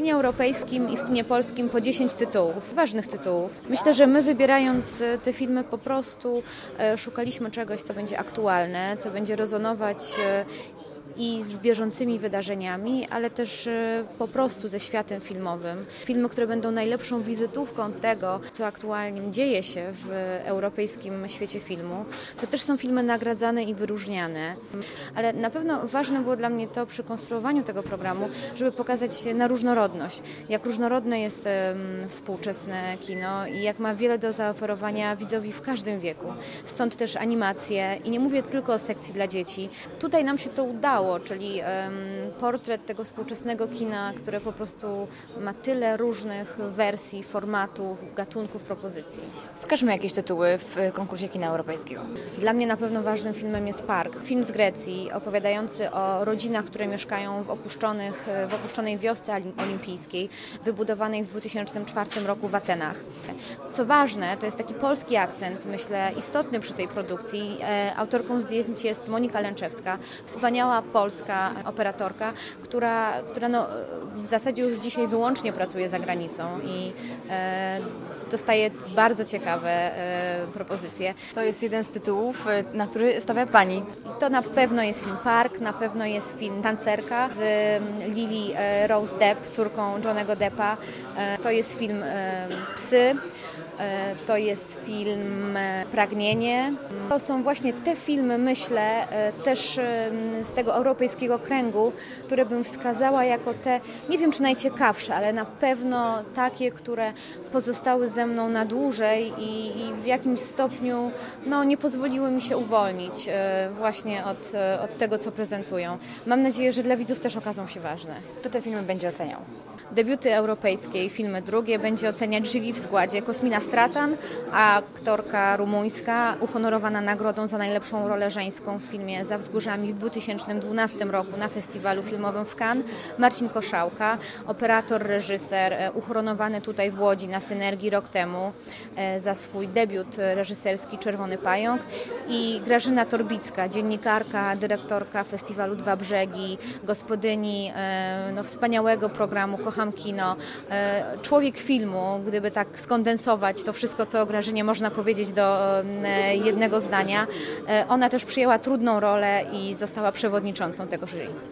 kinie europejskim i w kinie polskim po 10 tytułów, ważnych tytułów. Myślę, że my wybierając te filmy po prostu szukaliśmy czegoś, co będzie aktualne, co będzie rezonować i z bieżącymi wydarzeniami, ale też po prostu ze światem filmowym. Filmy, które będą najlepszą wizytówką tego, co aktualnie dzieje się w europejskim świecie filmu, to też są filmy nagradzane i wyróżniane. Ale na pewno ważne było dla mnie to przy konstruowaniu tego programu, żeby pokazać na różnorodność. Jak różnorodne jest współczesne kino i jak ma wiele do zaoferowania widzowi w każdym wieku. Stąd też animacje i nie mówię tylko o sekcji dla dzieci. Tutaj nam się to udało, czyli portret tego współczesnego kina, które po prostu ma tyle różnych wersji, formatów, gatunków, propozycji. Wskażmy jakieś tytuły w konkursie kina europejskiego. Dla mnie na pewno ważnym filmem jest Park. Film z Grecji, opowiadający o rodzinach, które mieszkają w opuszczonej wiosce olimpijskiej, wybudowanej w 2004 roku w Atenach. Co ważne, to jest taki polski akcent, myślę, istotny przy tej produkcji. Autorką zdjęć jest Monika Lęczewska, wspaniała polska operatorka, która w zasadzie już dzisiaj wyłącznie pracuje za granicą i dostaje bardzo ciekawe propozycje. To jest jeden z tytułów, na który stawia Pani. To na pewno jest film Park, na pewno jest film Tancerka z Lily Rose Depp, córką Johnny'ego Deppa. To jest film Psy. To jest film Pragnienie. To są właśnie te filmy, myślę, też z tego europejskiego kręgu, które bym wskazała jako te, nie wiem czy najciekawsze, ale na pewno takie, które pozostały ze mną na dłużej i w jakimś stopniu nie pozwoliły mi się uwolnić właśnie od tego, co prezentują. Mam nadzieję, że dla widzów też okazą się ważne. Kto te filmy będzie oceniał? Debiuty europejskie i filmy drugie będzie oceniać jury w składzie Cosmina Stratan, aktorka rumuńska, uhonorowana nagrodą za najlepszą rolę żeńską w filmie Za wzgórzami w 2012 roku na festiwalu filmowym w Cannes, Marcin Koszałka, operator, reżyser, uhonorowany tutaj w Łodzi na Synergii rok temu za swój debiut reżyserski Czerwony Pająk i Grażyna Torbicka, dziennikarka, dyrektorka festiwalu Dwa Brzegi, gospodyni wspaniałego programu Kocham Kino, człowiek filmu, gdyby tak skondensować to wszystko, co o Grażynie można powiedzieć do jednego zdania. Ona też przyjęła trudną rolę i została przewodniczącą tego jury.